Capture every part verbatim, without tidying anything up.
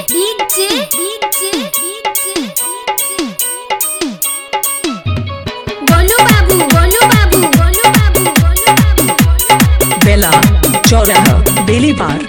DJ DJ Golu बाबू गोलू बाबू गोलू बाबू गोलू बाबू बेला चौराहा बेली पार।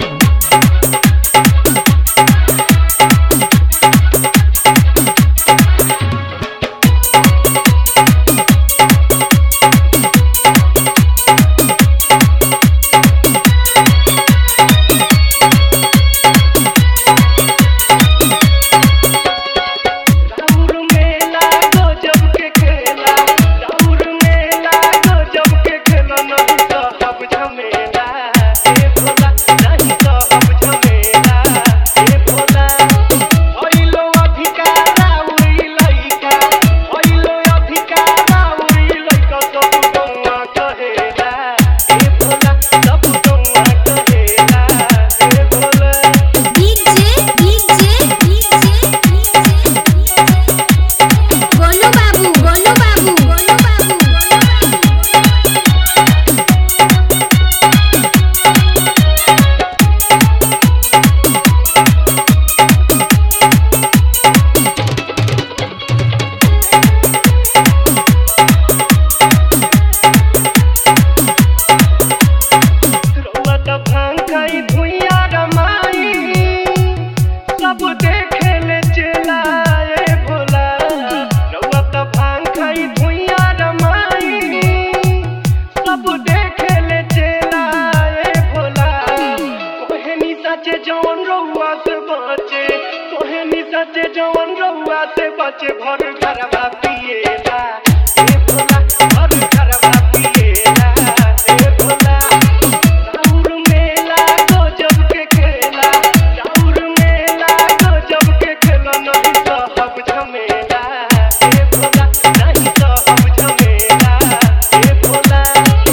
जवन रउआ से बचे तोहे निशा से जवन रउआ से बचे भर घरवा पिएला ए भोला भर घरवा पिएला ए भोला राउर मेला गजब के खेला राउर मेला गजब के खेला नहीं सहब झमेला ए भोला नहीं सहब झमेला ए भोला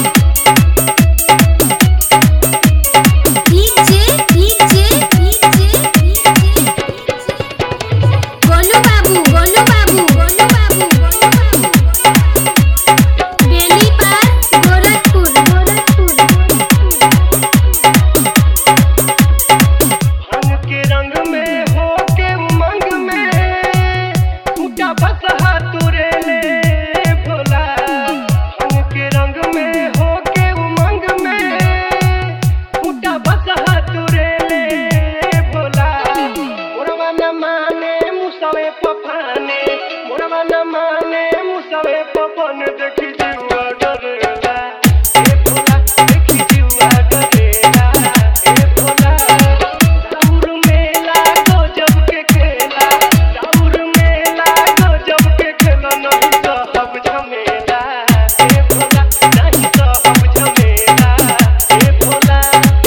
देखी जीवा डरेला ए भोला देखी जीवा डरेला ए भोला राउर मेला गजब के खेला राउर मेला गजब के खेला नहीं सहब झमेला ए भोला नहीं सहब झमेला ए भोला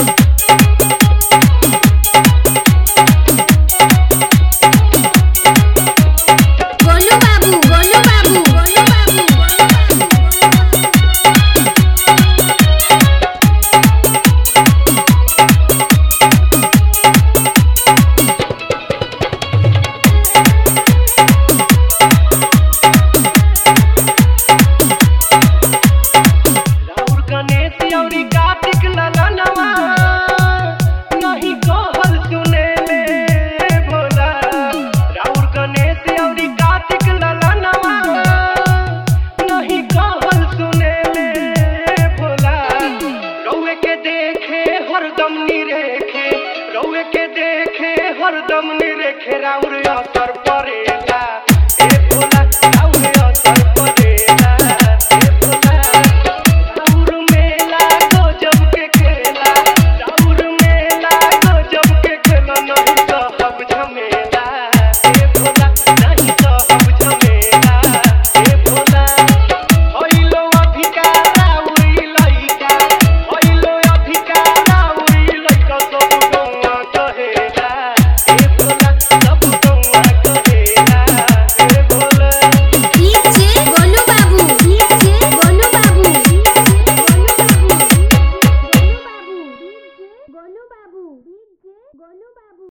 गोलू बाबू गोलू बाबू गोलू बाबू हरदम निरेखे रउए के देखे हरदम निरेखे राउर असर